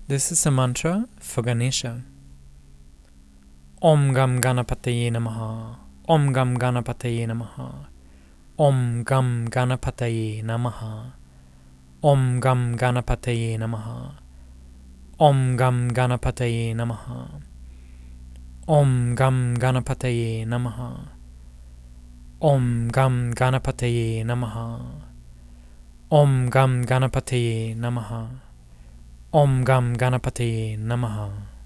This is a mantra for Ganesha. Om Gam Ganapataye Namaha. Om Gam Ganapataye Namaha. Om Gam Ganapataye Namaha. Om Gam Ganapataye Namaha. Om Gam Ganapataye Namaha. Om Gam Ganapataye Namaha. Om Gam Ganapataye Namaha. Om Gam Ganapataye Namaha. Om Gam Ganapataye Namaha.